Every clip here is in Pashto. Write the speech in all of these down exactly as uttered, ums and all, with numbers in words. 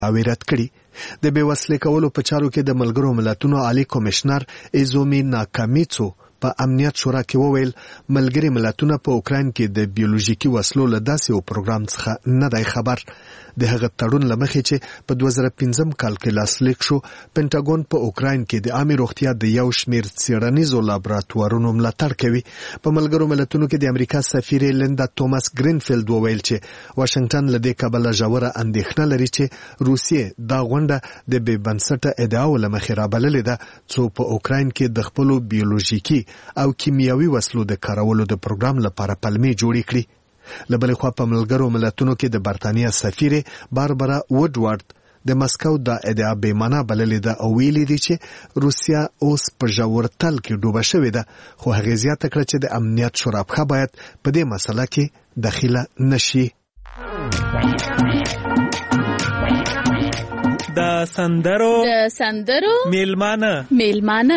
اویرت کړي. د بې وسلې کولو په چارو کې د ملګرو ملتونو عالی کمشنر ایزومی ناکامیتسو په امنیت شورا کې وویل ملګري ملتونه په اوکراین کې د بیولوژیکي وسلو له داسې یو پروګرام څخه نه دی خبر. د هغه تړون له مخې چې په دوه زره پنځم کال کې لاسلیک شو، پینټاګون په اوکراین کې د عامې روغتیا د یو شمېر څېړنیزو لابراتوارونو ملاتړ کوي. په ملګرو ملتونو کې د امریکا سفیر لیندا توماس ګرینفیلډ وویل چې واشنگټن له دې کبله ژوره اندېښنه لري چې روسیې دا غونډه د بې بنسټه ادعاو له مخې رابللې ده څو په اوکراین کې د خپلو بیولوژیکي او کیمیاوي وسلو د کارولو د پروګرام لپاره پلمې جوړې کړي. له بلې خوا په ملګرو ملتونو کې د برتانیا سفیر باربرا وډوارد د مسکو دا ادعا بې معنا بللې ده او ویلي دي چې روسیا اوس په ژور تل کې ډوبه شوې ده، خو هغې زیاته کړه چې د امنیت شورا پښه باید په دې مسله کې دخیله نشي. د سندرو د سندرو میلمانه میلمانه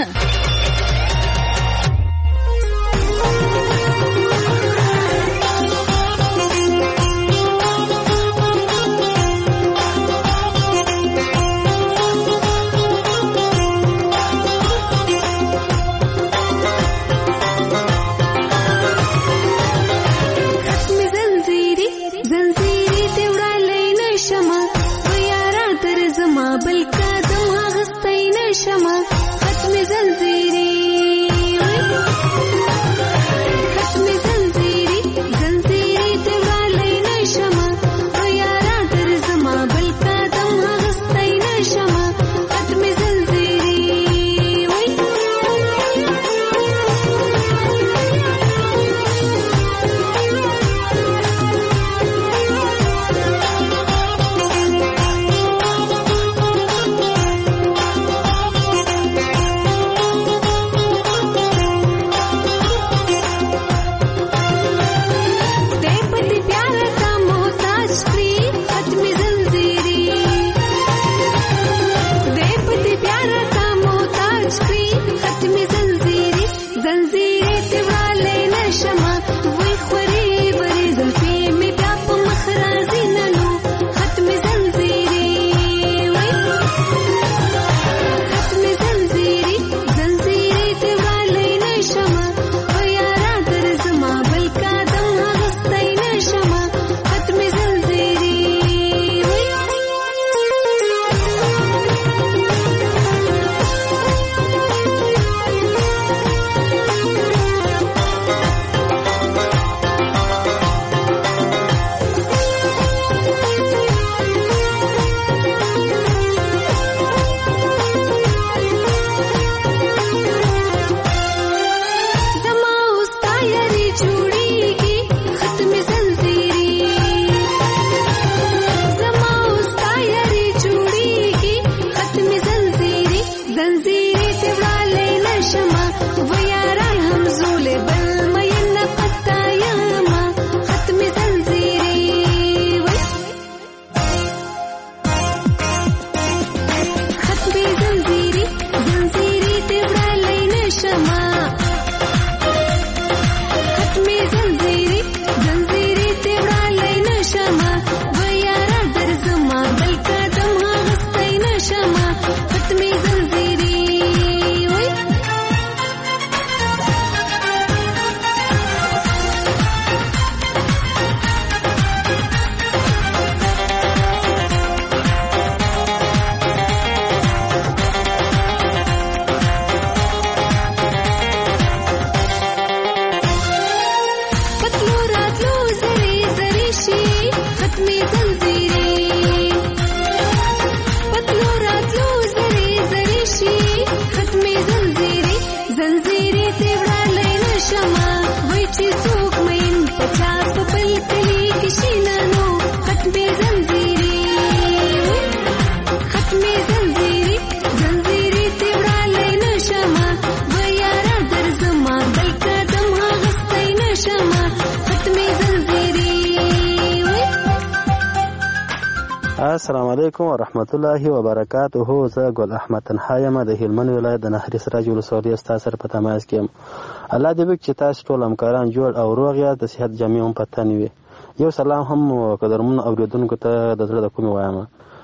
السلام علیکم ورحمت الله وبرکاته. زه ګل احمد تنها یم د هلمند ولایت د نهري سراج ولسوالۍ ستاسو سره په تماس کې یم. الله دې وکړي چې تاسو ټول همکاران جوړ او روغ یاست، د صحت جامې هم په تن وي. یو سلام هم قدرمن اوریدونکو ته د زړه د کومې وایم.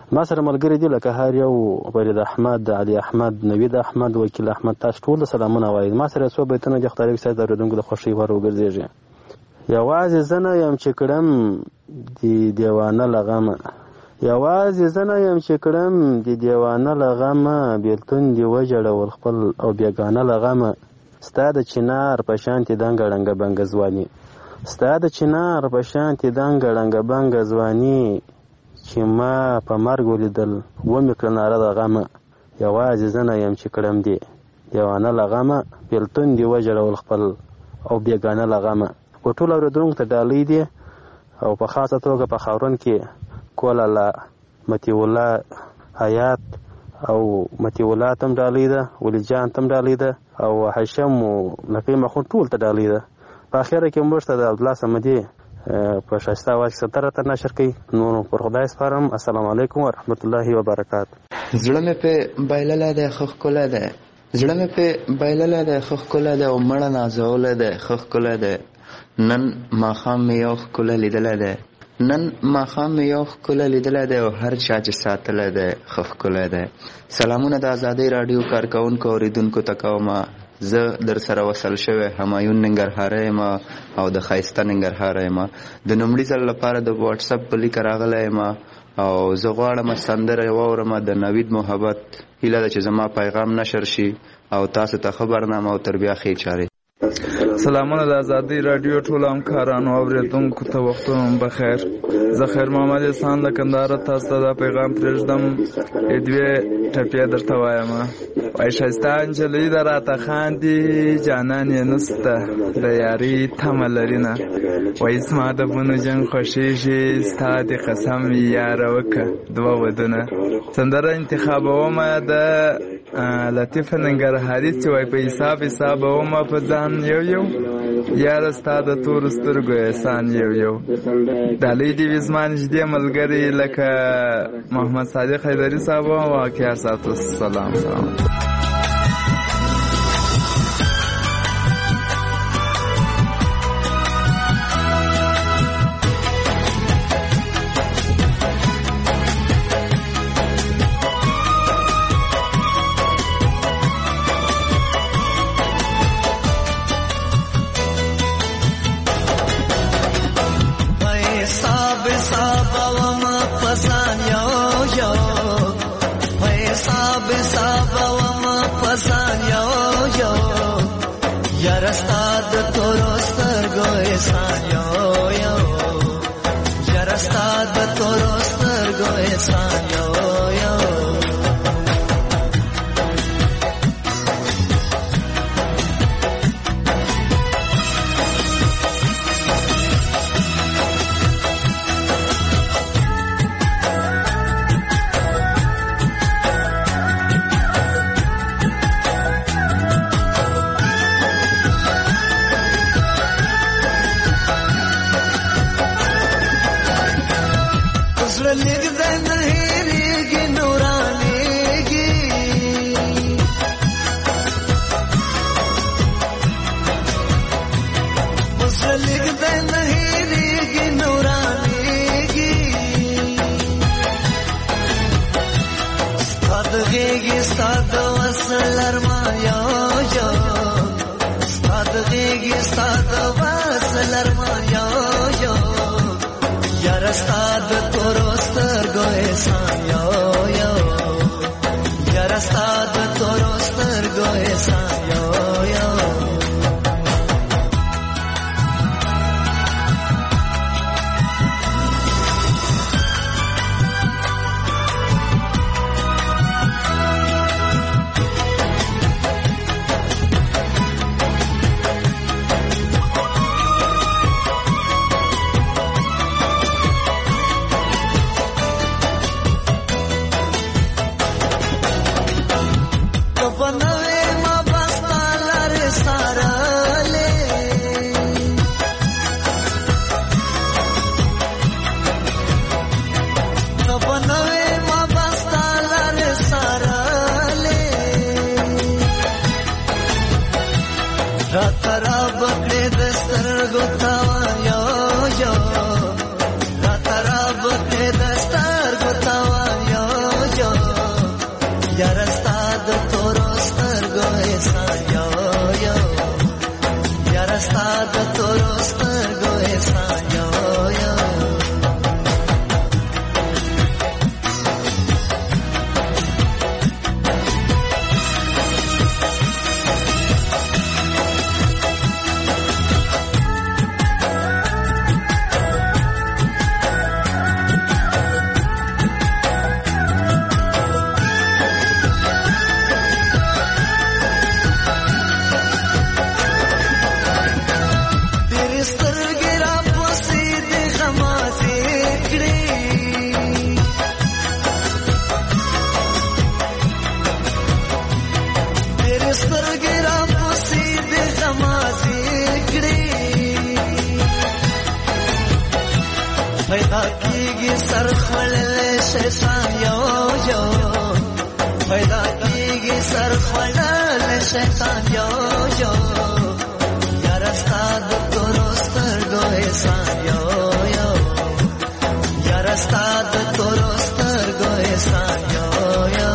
ما سره ملګری دي لکه هر یو فرید احمد، علي احمد، نوید احمد، وکیل احمد، تاسو ټول سلامونه وایي. ما سره څو بیتونه د خدای صاحب د اورېدونکو د خوښۍ ور وګرځېږي. یوازې زه نه یم چې کړم د دیوانه له غمه، یوازې زه نه یم چې کړم د دیوانه له غمه، بېلتون دې وژړول خپل او بېګانه له غمه. ستا د چنار په شانتې دنګه ړنګه بنګه ځواني، ستا د چنار په شانتې دنګه ړنګه بنګه ځواني، چې ما په مرګ ولیدل ومې کړه ناره د غمه. یوازې زه نه یم چې کړم دې دیوانه له غمه، بېلتون دې وژړول خپل او بېګانه له غمه. په ټولو اورېدونکو ته ډالۍ دي او په خاصه توګه په خاورون کې کولاله، مطیع الله حیات او مطیع الله ته هم ډالۍ ده، ولی جان ته هم ډالۍ ده او هشم او نقي مخون ټول ته ډالۍ ده. په اخره کې موږ ته د عبدالله صمدي په ښایسته اواز کې سندره ته نشر کوي. نو پر خدای سپارم. السلام علیکم ورحمت الله وبرکاته. زړه مې په بایلله دی خو ښکلی دی، زړه مې په بایلله دی خو ښکلی دی او مړه نازولی دی خو ښکلی دی. نن ماښام مې یو ښکلی لیدلی دی، نن ماښام مې یو ښکلی لیدلی دی او هر چا چې ساتلی دی ښه ښکلی دی. سلامونه د ازادۍ راډیو کارکوونکو اورېدونکو ته کومه. زه در سره وصل شوی همایون ننګرهاری یم او د ښایسته ننګرهاره یم. د لومړي ځل لپاره د واټساپ په لیکه راغلی یم او زه غواړم سندره واورم د نوید محبت. هیله ده چې زما پیغام نشر شي او تاسو ته ښه برنامه او تر بیا ښې چارې. سلامونه د ازادۍ راډیو ټولو همکارانو او اورېدونکو ته وختونه مو بخیر. زه خیر محمد احسان له کندهاره تاسو ته دا پیغام پرېږدم. دوې ټپې درته وایم. وایي ښایسته نجلۍ ده راته خاندي، جانان یې نسته د یارۍ تمه لري نه. وایي زما د بونو جنګ خوښېږي، ستا د قسم یاره وکړه دوه ودونه. سندره انتخابومه د لطیفه ننګرهاري چې وایي په حساب حسابومه په ځان یو یو، یاره ستا د تورو سترګو احسان یو یو. ډالۍ دې وي زما نږدې ملګري لکه محمد صادق حیدري صاحب او واقعه ساتو. سلام سلام. سر خړل شیطان یو یو پیدا کیږي سر خړل شیطان یو یو یار استاد تورستر دو احسان یو یو یار استاد تورستر دو احسان یو یو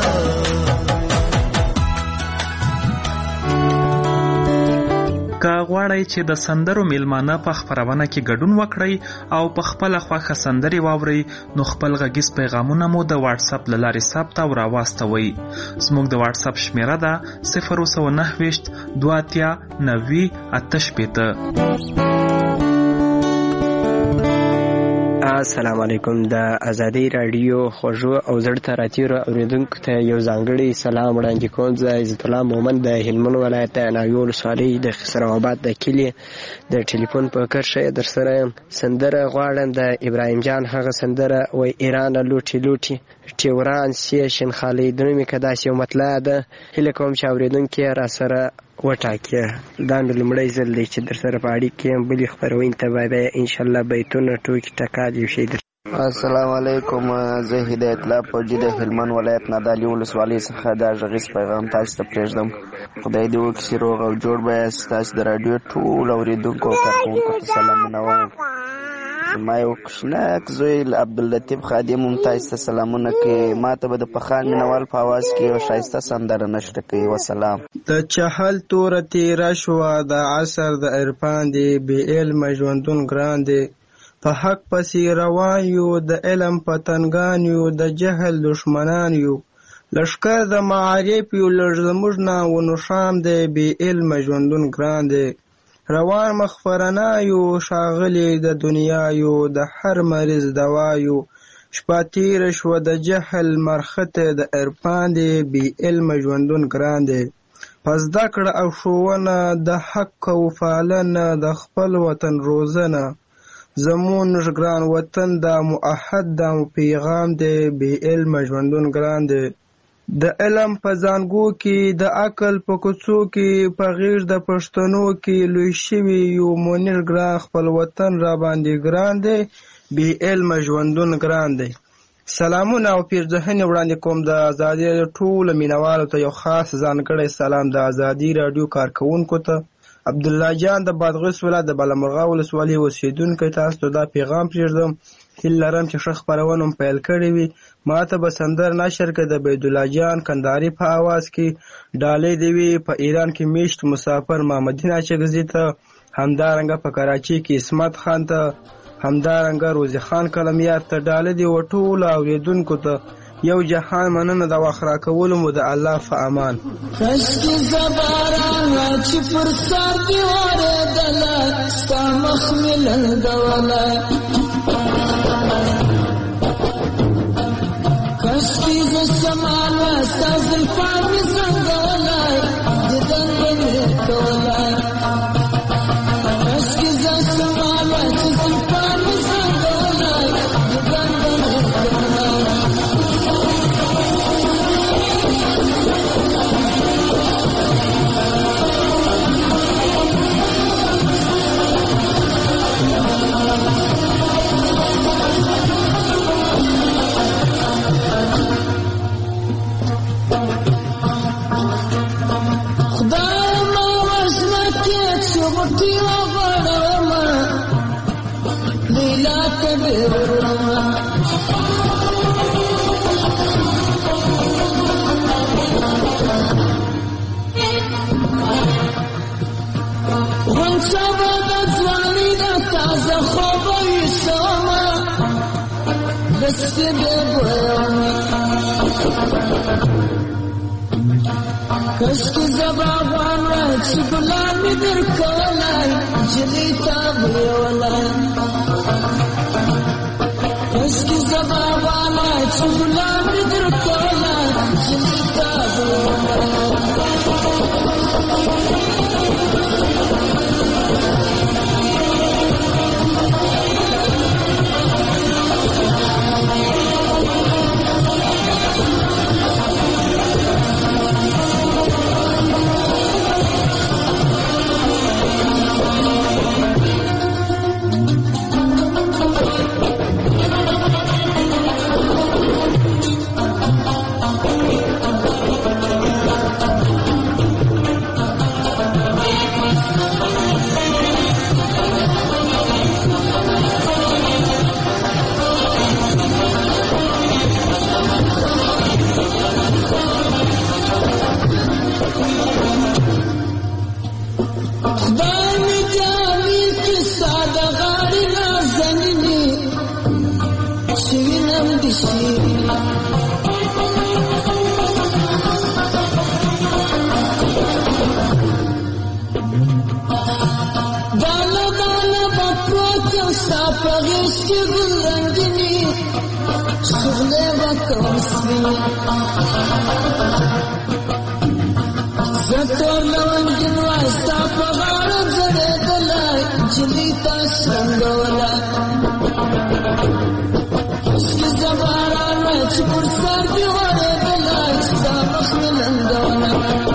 که غواړئ چې د سندرو میلمانه په خپرونه کې ګډون وکړئ او په خپله خوښه سندرې واورئ نو خپل غږیز پیغامونه مو د واتساپ له لارې ثبت او راواستوئ. زموږ د واتساپ شمیره ده صفر سوه نهه ویشت دوه اتیا نوي اته شپېته. السلام علیکم. د ازادي رادیو خوږو او زړه ته راتیرو اورېدونکو ته یو ځانګړی سلام وړاندې کوم. زه عزت الله مومن د هلمند ولایت د ناوې ولسوالۍ د خسروآباد د کلي د ټلیفون په کرښه در سره یم. سندره غواړم د ابراهیم جان هغه سندره وای ایران لوټي لوټي ټیوران سی شنخالي د نومې که داسې یو مطلع ده. هیله کوم چې اورېدونکي را سره وټاکي. دا مې لومړی ځل دی چې در سره په اړیکې یم. بلې خپرونې ته به بیا انشاءالله بیتونه ټوکې ټکال یو شی در. السلام علیکم. زه هدایت الله فوجي د هلمند ولایت نادعلي ولسوالۍ څخه دا غږیز پیغام تاسو ته پرېږدم. خدای دې وکړي چې روغ او جوړ به یاست. تاسو د راډیو ټول اورېدونکو او کارکوونکو ته سلامونه وایم. زما یو کوچنک زوی عبداللطیف خادم هم تاسو ته سلامونه کوي. ما ته به د پخان مینوال په آواز کې یو ښایسته سندره نشره کوي. وسلام. د چهل توره تېره شوه د عصر د عرفان دی بې علمه ژوندون ګران دی په حق پسې روان یو د علم پتنګان یو د جهل دشمنان یو لښکر د معارف یو لږ زموږ نه ونوشام دی بې علمه ژوندون ګران دی روان مخفرنا یو ښاغلي د دنیا یو د هر مریض دوا یو شپه تېره شوه د جهل مرخته د عرفان دی بې علمه ژوندون ګران دی په زده کړه او ښوونه د حق او پالنه د خپل وطن روزنه زمون ګران وطن دا معهد دا پیغام دی بې علمه ژوندون ګران دی د علم په زانګو کې د عقل په کوڅو کې په غیږ د پښتنو کې لوی شوي یو منیر ګران خپل وطن را باندې ګران دی بې علمه ژوندون ګران دی. سلامونه او پیرزهنې وړاندې کوم د ازادي راډیو ټولو مینوالو ته یو خاص ځانګړی سلام د ازادي راډیو کارکوونکو ته. عبدالله جان د بادغیس ولایت د بالامرغه ولسوالۍ اوسېدونکی تاسو ته دا پیغام پرېږدم. هیله لرم چې ښه خپرونه مو پیل کړې وي. ما ته به سندر نشر کړه د بیدالله جان کندهاري په آواز کې ډالۍ دې وي په ایران کې میشت مسافر محمدین اچکزي ته، همدارنګه په کراچۍ کې اسمت خان ته، همدارنګه روزي خان کلمیار ته ډالۍ دې و ټولو اورېدونکو ته. یو جهان مننه د واخرا کولو مو د الله په امان. کشکی زباران چې پر سر دی اوریدله ستا مخ مې لنډوله کشکی زه شماله ستا زلفان مې زنګولی دیدن به مې کولی کشکی زه شماله چې زلفان مې زنګولی دیدن به مې کولی کشکی زبابان را چی گلامی در کولای جلی تابیولای کشکی زبابان را چی گلامی در کولای جلی تابیولای کی گل رنگینی شغله وکم سپینی زتور لونگین واستا پغارم زده دلای جلیتا شنگولا عشق زباران وچ پر سر دیواره دلای ستا مخملندولا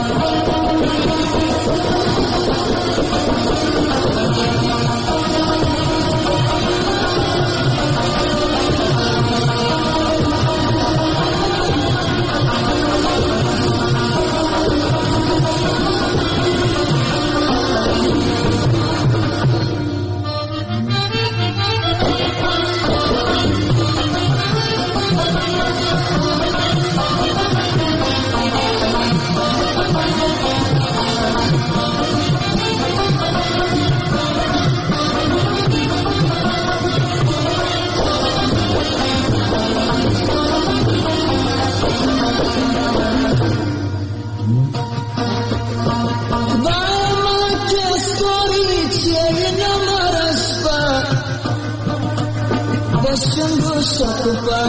Shungu shakupa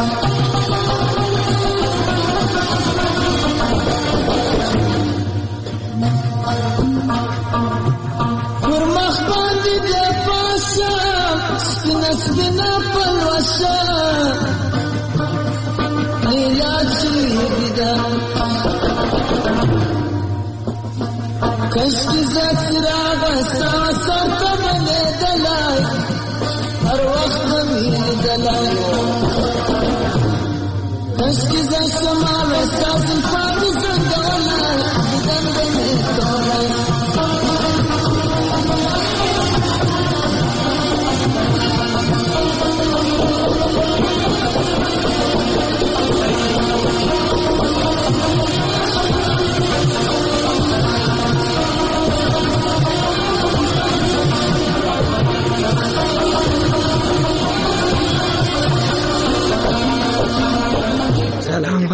Kurmakh bandi de pasa Spina spina palwasa Lila chirida Kashki zatsiraga sa sa kamale dalai هر وقت بمیری دلای کشکی زشما وستاز الفاقی زندولای دیدن بمیر دولای السلام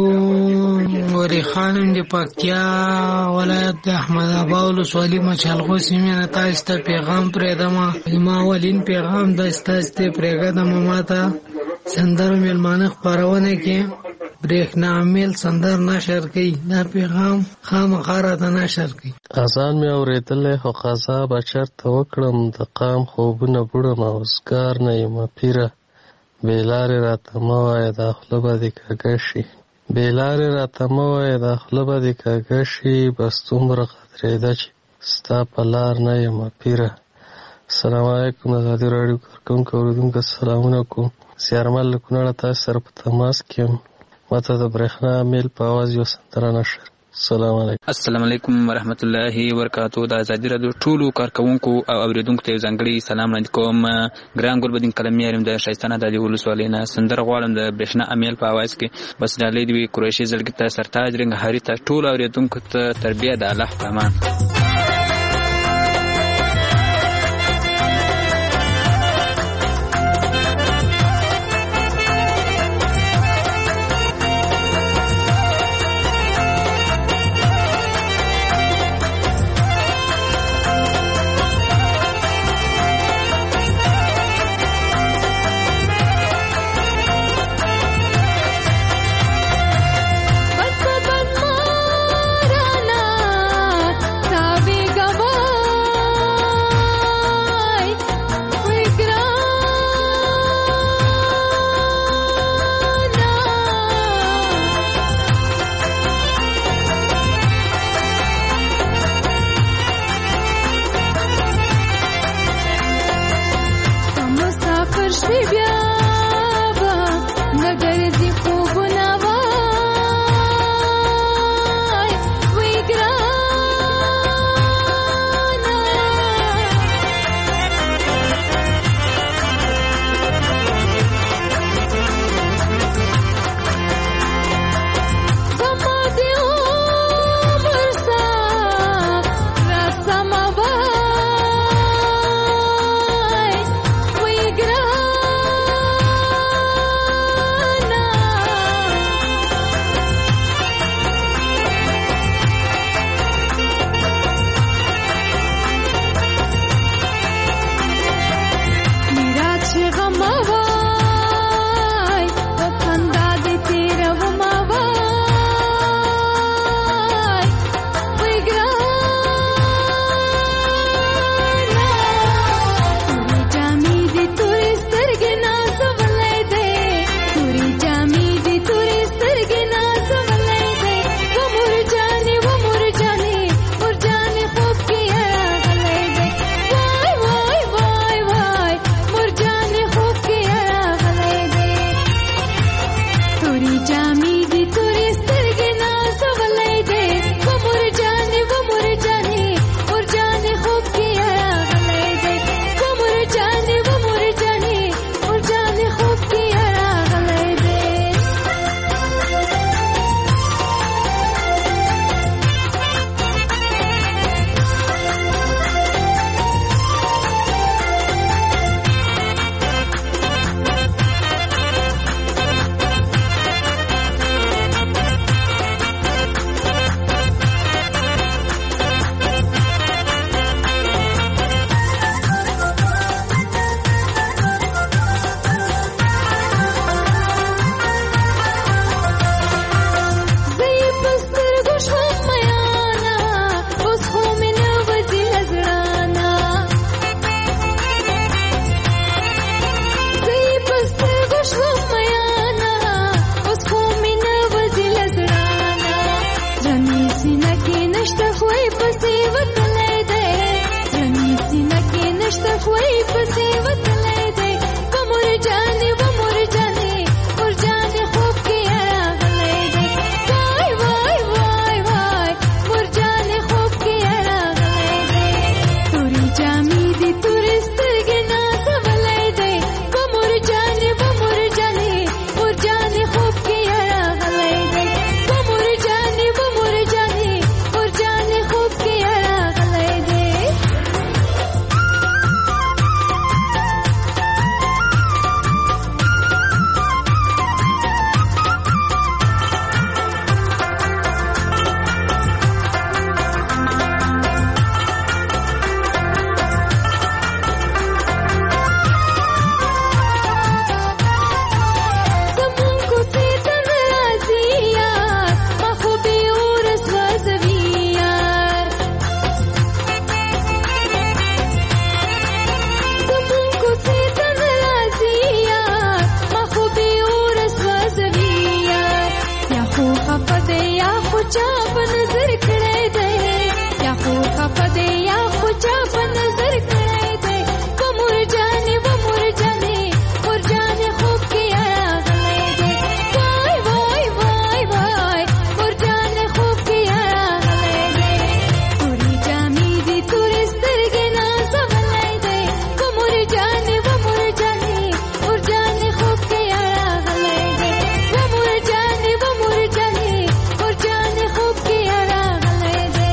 علیکم وری خانم دی پکتیا ولایت د احمد آباد ولسوالۍ مچالغو سیمې نه تاسو ته پیغام پرېږدم. ما اولین پیغام د تاسو ته پرېږدم ماته سندرو میلمانه خپرونه کې برېښنا میل سندر نشر کوي. دا پیغام خامخا راته نشر کوي. اذان مې اورېدلی خو قضا به چېرته وکړم د قام خوبونه بوړم اوزګار نه یم پیره بې لارې راته مه وایه دا خوله به دې کږه شي بې لارې راته مه وایه دا خوله به دې کږه شي بس دومره قدرېده چې ستا په لار نه یم پیره. السلام علیکم ازادي راډیو کارکوونکو اورېدونکو سلامونه کوم. زیارمل له کونړه تاسو سره په تماس کې یم. ماته د برېښنا میل په اواز یو سندره نشر. السلام علیکم. السلام علیکم ورحمت الله وبرکاتو. د ازادي راډیو ټولو کارکوونکو او اوریدونکو ته ځانګړی سلام وړاندې کوم. ګران ګلبدین کلمي یم د ښایستانه د علي ولسوالۍ نه. سندره غواړم د برېښنا امیل په اواز کې. بس ډالۍ دې وي قریشي زړګي ته سرتاج رنګهاري ته ټولو اوریدونکو ته تربیه د الله په امان. Sa چا په نظر کړی دی یا خو خفه دی یا خو چا په نظر کړی دی و مور جانې و مور جانې مور جانې خوب کې راغلی دی وای وای وای وای مور جانې خوب کې راغلی دی تورې جامې دي تورې سترګې نازولی دی و مور جانې و مور جانې مور جانې خوب کې راغلی دی و مور جانې و مور جانې مور جانې خوب کې راغلی دی.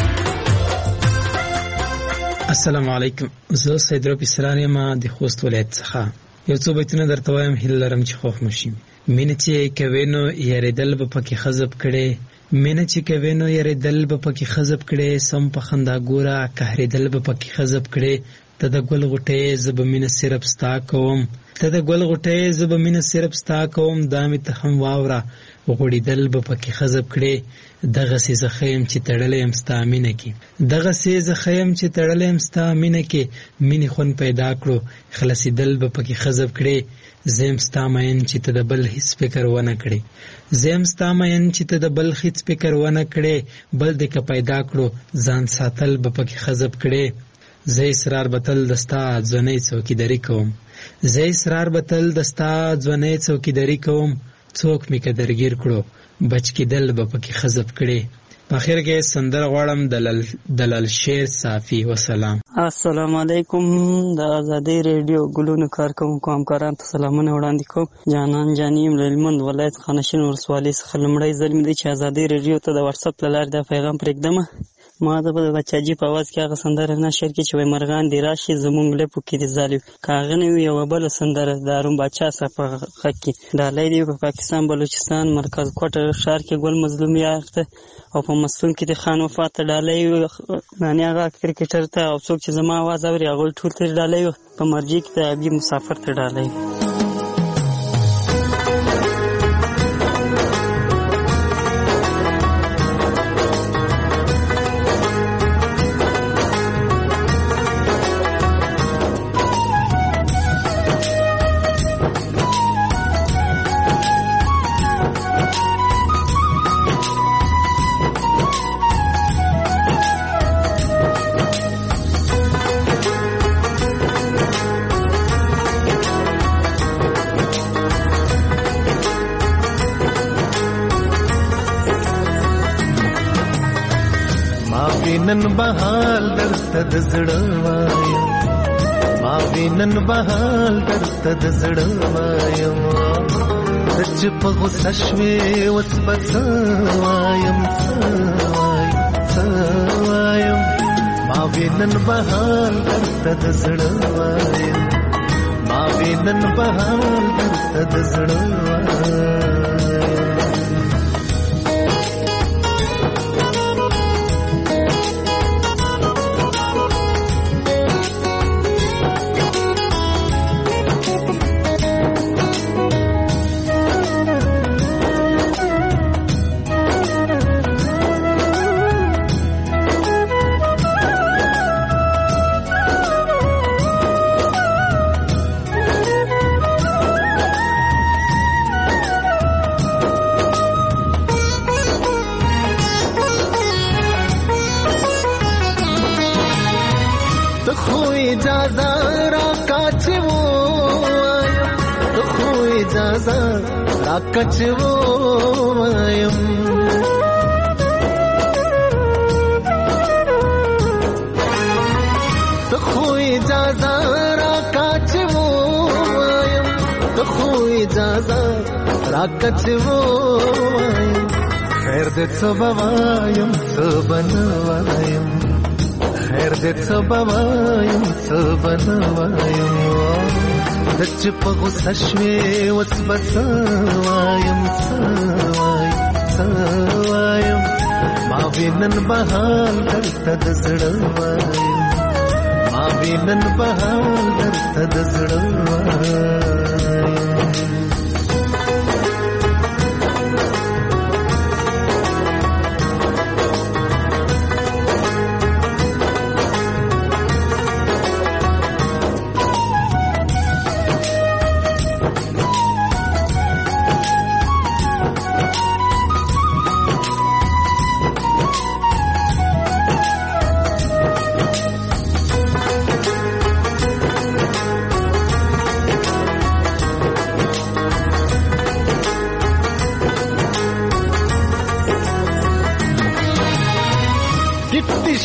السلام علیکم. زه سید رب اسرار یم د خوست ولایت څخه. یو څو بیتونه درته وایم، هیله لرم چې خوښ مو شي. مینه چې کوې نو یارېدل به پکې خزب کړې، مینه چې کوې نو یارېدل به پکې خزب کړې، سم په خندا ګوره قهرېدل به پکې خزب کړې. ته د ګل غوټۍ زه به مینه صرف ستا کوم، ته د ګل غوټۍ زه به مینه صرف ستا کوم، دا مې ته هم واوره غوړېدل به پکې خزب کړې. دغسې زه ښه یم چې تړلی یم ستا مینه کې، دغسې زه ښه یم چې تړلی یم ستا مینه کې، مینې خوند پیدا کړو خلاصېدل به پکې خزب کړې. زه یم ستا مین چې ته د بل هېڅ فکر ونه کړې، زه یم ستا مین چې ته د بل هېڅ فکر ونه کړې، بل دې که پیدا کړو ځان ساتل به پکې خزب کړې. زه اصرار به تل د ستا ځوانۍ څوکیداري کوم، زه اصرار به تل د ستا ځوانۍ څوکیداري کوم، څوک مې که درګیر کړو بچ کېدل به پکې خزب کړې. په اخر کې سندره غواړم د لال شیر صافي. وسلام. السلام علیکم. د ازادۍ ریډیو ګلونو کارکوونکو همکارانو ته سلامونه وړاندې کوم. جانان جاني یم له هلمند ولایت خانشین ولسوالۍ څخه. لومړی ځل مې دی چې ازادۍ ریډیو ته د واتساپ له لارې دا پیغام پرېږدمه. ما د بچاجي په اواز کې هغه سندره نشر کړي چې وایي مرغان دې راشي زموږ لپو کې دې ځالي، که هغه نه وي یوه بله سندره د هارون باچا صاحب په غږ کې. ډالۍ دی په پاکستان بلوچستان مرکز کوټه ښار کې ګل مظلوم یار ته، او په مستون کې د خان وفا ته ډالۍ نانې هغه کرکټر ته، او څوک چې زما اواز اوري هغوی ټول ته ډالۍ. په مرجې کې د ابي مسافر ته ډالۍ. نن بهال درته د زړه وایم، ما وینن بهال درته د زړه وایم، ته چې په غوسه شوې اوس به څه وایم څه وایم څه وایم، ما وینن بهال درته د زړه وایم، ما وینن بهال درته د زړه وایم. کچو وایم ته خو اجازه را کچو وایم، ته خو اجازه را کچو وایم، خیر دې څه به وایم څه به نه وایم، خیر دې څه به وایم څه به نه وایم، د چې په غوسه شوې اوس به څه وایم څه وایم څه وایم، ما وینن بهال درته د زړه وایم، ما وینن بهال درته د زړه وایم.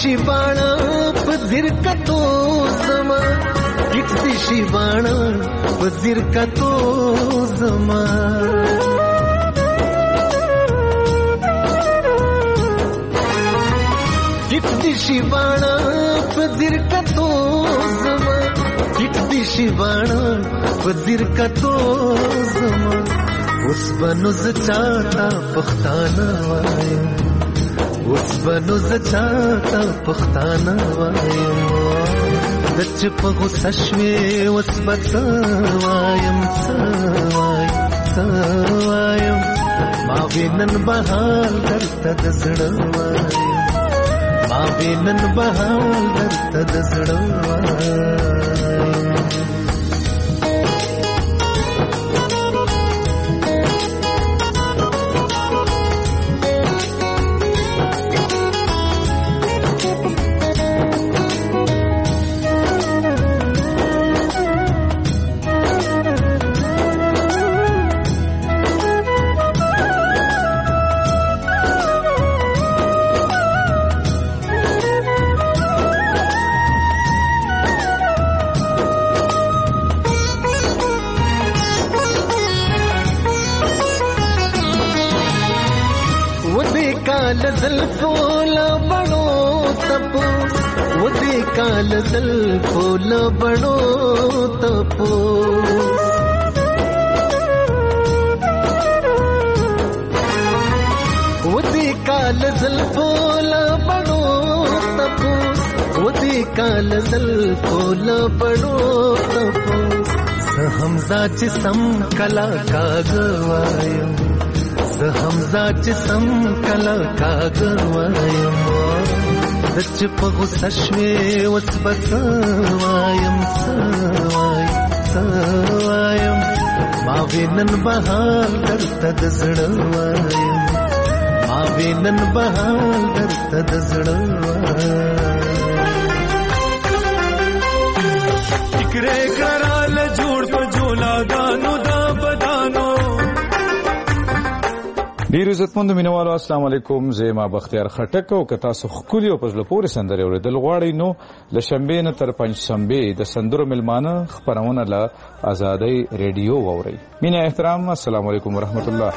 شي باڼه په ځیر کتو زما ټیټ دي شي باڼه په ځیر کتو زما ټیټ دي شي باڼه په ځیر کتو زما ټیټ دي شي باڼه په ځیر کتو زما اوس بنو ز چاته پښتانه وایم اوس بنو ز چاته پښتانه وایم د چې په غوسه شوې اوس به څه وایم څه وایم څه وایم ما وینن بهال درته د زړه وایم ما وینن بهال درته د زړه وایم زلفو لبړو تپو و دې کال زلفو لبړو تپو و دې کال زلفو لبړو تپو و دې کال زلفو لبړو تپو زه حمزه چې سم کلا کاغوایم زه حمزه چې سم کله کاغر وایم د چې په غوسه شوې اوس به څه وایم څه وایم څه وایم ما وینن بهال درته د زړه وایم ما وینن بهال درته د زړه وایم ټیکرې کړاله جوړ په جولاګانو دا بدانو ډیر عزتمند مینوالو السلام علیکم زه ما بختیار خټک او کتا سو خولي او پزله پورې سندره اوریدل غواړي نو ل شنبه نه تر پنځ شنبه د سندرو ملمانه خبرونه له آزادۍ ریډیو ووري مینه احترام السلام علیکم ورحمت الله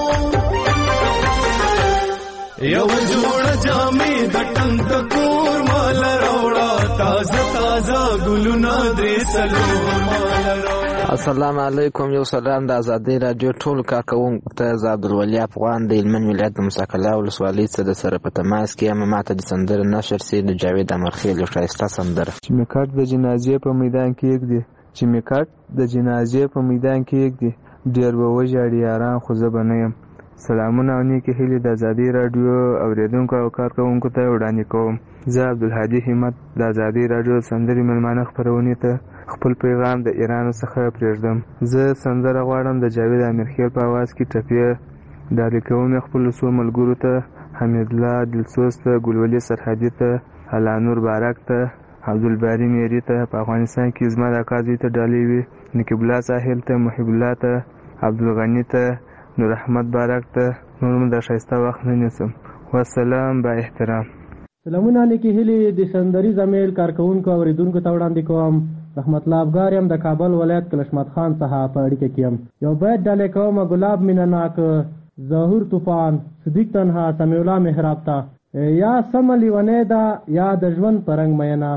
یو جوړ جامې د ټنګ کور مال راوړا تازه تازه ګلونه درې سلو مال راوړا السلام علیکم یو سلام د آزادۍ رادیو ټول کارکوونکو ته زه عبدالولي افغان د هلمند ولایت د موسی قلعه ولسوالۍ څخه د سره په تماس کې یم ماته د سندرې نشر سي د جاوید امرخیل یو ښایسته سندره چې مې کټ د جنازې په میدان کې یږدي چې مې کټ د جنازې په میدان کې یږدي ډېر به وژاړي یاران خو زه به نه یم سلامونه او نیکې هیلې د آزادۍ راډیو اورېدونکو او کارکوونکو ته وړاندې کوم زه عبدالهادي همت د آزادۍ راډیو سندرې مېلمانه خپرونې ته خپل پیغام د ایران څخه پرېږدم زه سندره غواړم د جاوید امیرخیل په اواز کې ټپې ډالۍ کوم خپلو څو ملګرو ته حمیدالله دلسوز ته ګلولي سرحدي ته الله نور بارک ته عبدالباري میري ته په افغانستان کې زما د اکا زوی ته ډالۍ وي نقیب الله ساحل ته محب الله ته عبدالغني ته نور احمد بارک ته نور م د ښایسته وخت نه نیسم والسلام با احترام سلامونه نیکې هیلې د سندري زمیل کارکوونکو اوریدونکو ته وړاندې کوم رحمت الله افګار یم د کابل ولایت کلشمت خان څخه په اړیکه کې یم یو بیت ډالۍ کوم ګلاب مینه ناک ظهور طوفان صدیق تنها سمیع الله محراب ته یا سم لیونې ده یا د ژوند په رنګ میینه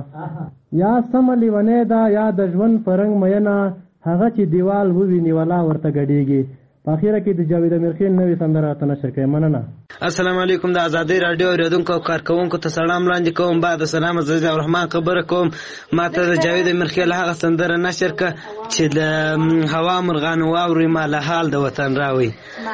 یا سم لیونې ده یا د ژوند په رنګ میینه هغه چې دیوال وویني ولا ورته ګډېږي په اخیره کې د جاوید امیرخیل نوې سندره راته نشر کوي مننه السلام علیکم د آزادۍ راډیو اوریدونکو او کارکوونکو ته سلام وړاندې کوم بعد سلام عزیز الرحمن خبره کوم ماته د جاوید امیرخیل هغه سندره نشر ک چې د هوا مرغانو واوري مال حال د وطن راوي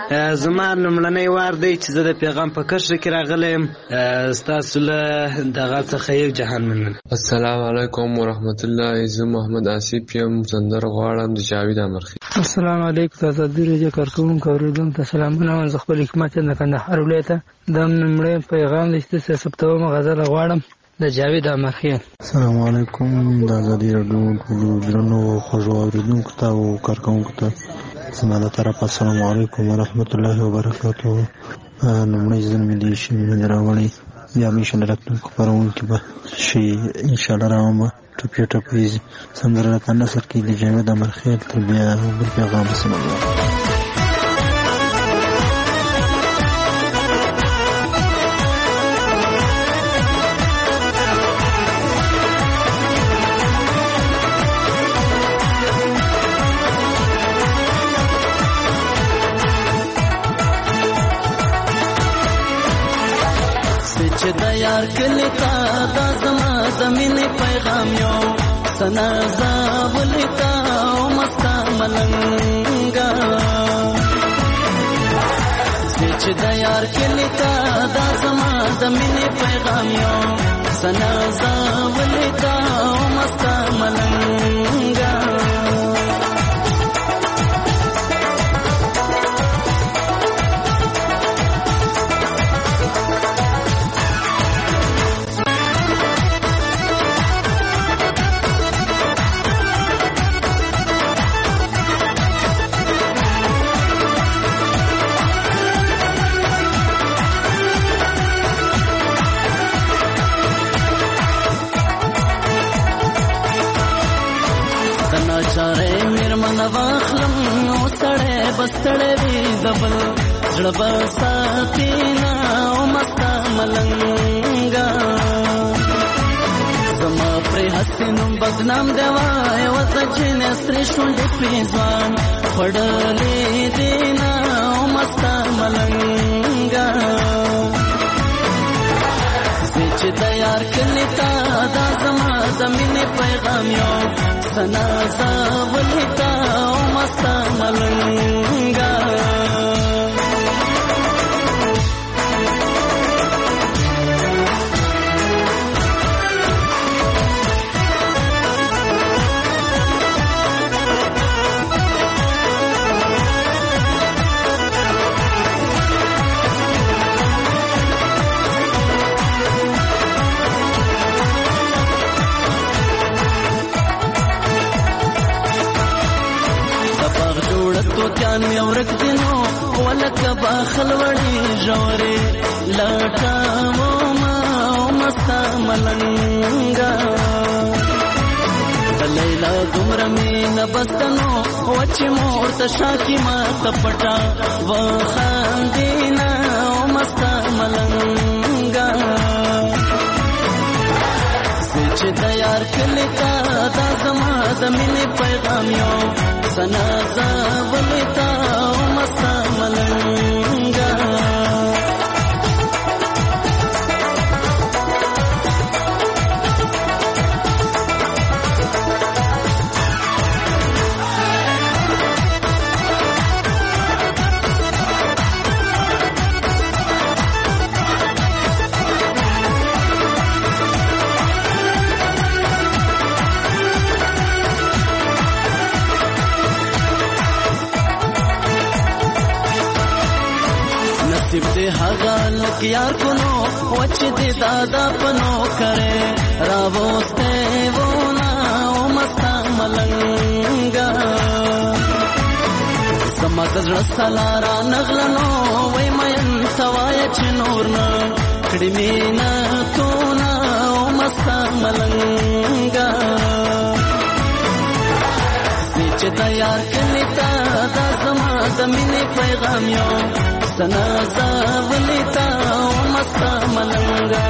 زما لمړنۍ وار دی چې زه د پیغام په کشر کې راغلم ستاسو له دغه څخه یو جهان مننه السلام علیکم ورحمت الله زه محمد آصف یم سندره غواړم د جاوید امیرخیل السلام علیکم د آزادۍ راډیو کارکوونکو اوریدونکو ته سلامونه وایم زه خپل حکمت د کندهار ولایت د نمړې پیغام لسته ثبتوم غزل غواړم د جاوید امیرخیل السلام علیکم د آزادۍ راډیو ټولو درنو خوږو اوریدونکو ته او کارکوونکو ته زما له طرفه السلام علیکم ورحمت الله وبرکاته. نمړی ځل مې دې شي مې راوړی بیا هم انشاءالله راتلونکو خپرونکو به شي انشاءالله روان به ټپې ټپې ځي. سندره راته نثر کې د جاوید امرخیل تر بیا بل پیغام بسم الله. چې د یار کلی تا دا زما د مینې پیغام یو سنا زابلی تا او مستا ملنګا چې د یار کلی تا دا زما د مینې پیغام یو سنا زابلی تا او مستا ملنګا چاره میرمن واخلم نو سړی بستړی وي دبل زړه به ساتي نه او مستا ملنګا زما پرې هسې نوم بدنام دی وای وته چې نسرې شونډې پرې ځوان پړلې دي نه او مستا ملنګا چې د یار کلی تا دا زما د مینې پیغام یو سنا زاولی تا او مستا ملنګا توتیان می ورک دینو ولکه باخل وړي جوړې لټا مو ما مستا ملنګا لیلا دومره مینه بستنو وچې مور ته شاکي ما تپټا و خاندینا مستا ملنګا چې د یار کلی تا دا زما د مینې پیغام یو سنا زاولی تا او مستا ملنګا نصیب دې هغه لک یار کونو وچ دې دادا پنو کرے راوسته ونا او مستا ملنګا سما کزړه سلارا نغلنو وای مېن سوای چې نور نه کړي مینا تو نا او مستا ملنګا چې دا یار کلی تا دا زما د مینې پیغام یو سنا زاولی تا او مستا ملنګا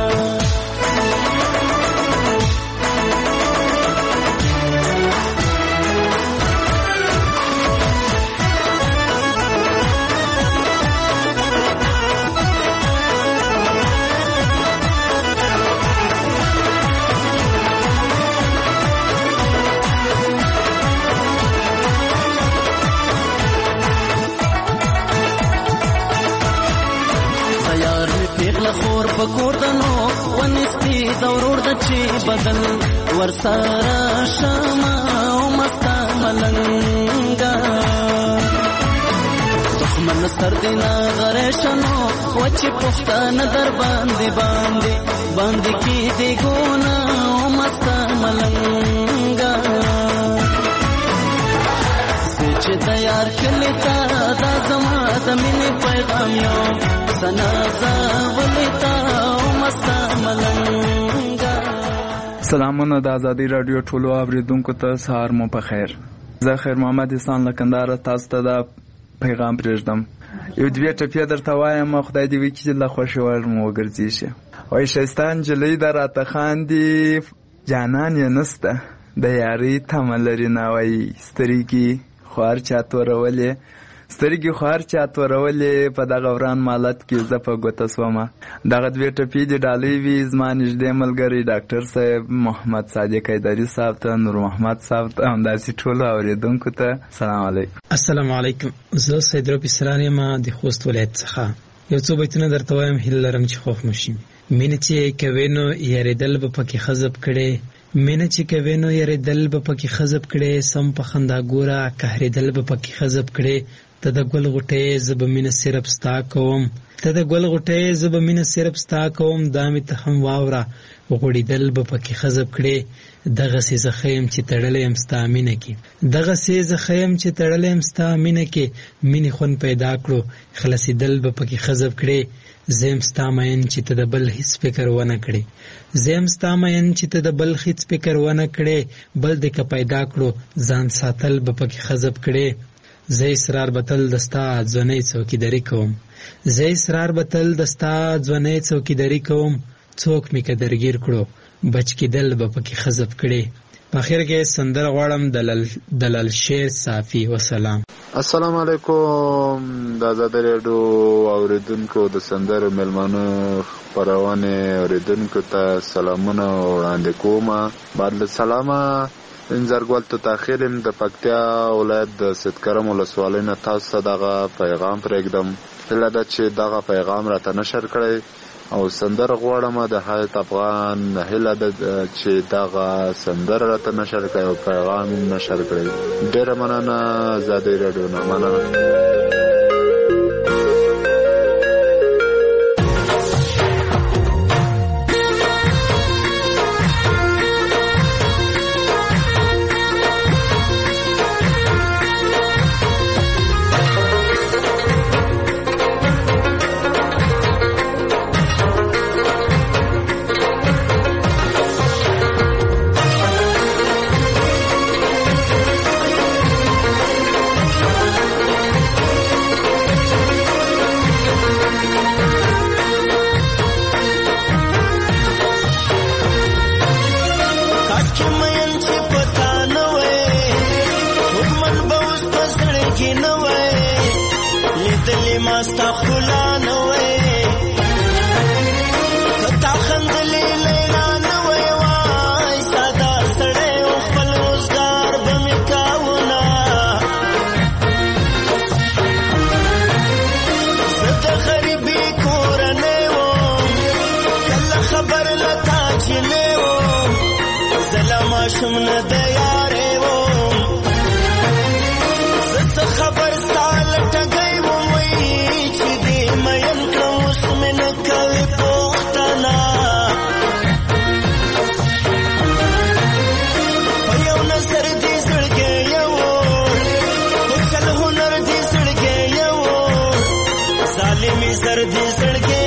خور پکور دنو ونستی دورور دچی بدل ورسارا شما او مستا ملنګا دښمن سر دینا غریشنو وچی پختان در باندې باندې باندې کی دی ګونا او مستا ملنګا چې د یار کلی تا دا زما د مینې پیغام یو سنا زاولی تا او مستا سلامونه د ازادي رادیو ټولو اوریدونکو ته سهار مو په خیر. زه خیر محمد احسان له کندهاره تاسو ته دا پیغام پرېږدم. یو دوې ټپې درته وایم، خدای دې وکړي چې له خوښې وړ مو وګرځېږي. وایي ښایسته نجلۍ ده راته خاندي، جانان یې نسته، د یارۍ تمه لري نه. وایي سترګې خو هر چا تورولې، سترګې خو هر چا تورولې، په دغه وران مالت کې زه په ګوته سومه. دغه دوې ټپې دې ډالۍ وي زما نږدې ملګری ډاکټر صاحب محمد صادق ایداري صاحب ته، نور محمد صاحب ته، همداسې ټولو اورېدونکو ته سلام علیکم. السلام علیکم. زه سید رب اسرار یم د خوست ولایت څخه. یو څو بیتونه درته وایم، هیله لرم چې خوښ مو شي. مینه چې کوې نو یارېدل به پکې خزب کړې، مینه چې کوې نو یارېدل به پکې خزب کړې، سم په خندا ګوره قهرېدل به پکې خزب کړې. ته د ګل غوټۍ زه به مینه صرف ستا کوم، ته د ګل غوټۍ زه به مینه صرف ستا کوم، دا مې ته هم واوره غوړېدل به پکې خزب کړې. دغسې زه ښه یم چې تړلی یم ستا مینه کې، دغسې زه ښه یم چې تړلی یم ستا مینه کې، مینې خوند پیدا کړو خلاصېدل به پکې خزب کړې. زه یم ستا مین چې ته د بل هېڅ فکر ونه کړې، زه یم ستا مین چې ته د بل هېڅ فکر ونه کړې، بل دې که پیدا کړو ځان ساتل به پکې خزب کړې. زه اصرار به تل د ستا ځوانۍ څوکیداري کوم، زه اصرار به تل د ستا ځوانۍ څوکیداري کوم، څوک مې که درګیر کړو بچ کېدل به پکې خزب کړې. په اخر کې سندره غواړم د لال شیر صافي. وسلام. السلام علیکم. د ازادي راډیو اوریدونکو د سندرو میلمانو خپرونې اوریدونکو ته سلامونه وړاندې کوم. بعد سلامه انزرګل تو تاخیرم د پکتیا ولایت د سیدکرم ولسوالۍ نه تاسو ته دغه پیغام پرېږدم. هیله ده چې دغه پیغام راته نشر کړئ او سندره غواړم د حیات افغان هیله ده چې دغه سندره راته نشر کړئ او پیغام نشر کړئ. ډېره مننه. ازادي راډیو نه مننه. سردی سڑکے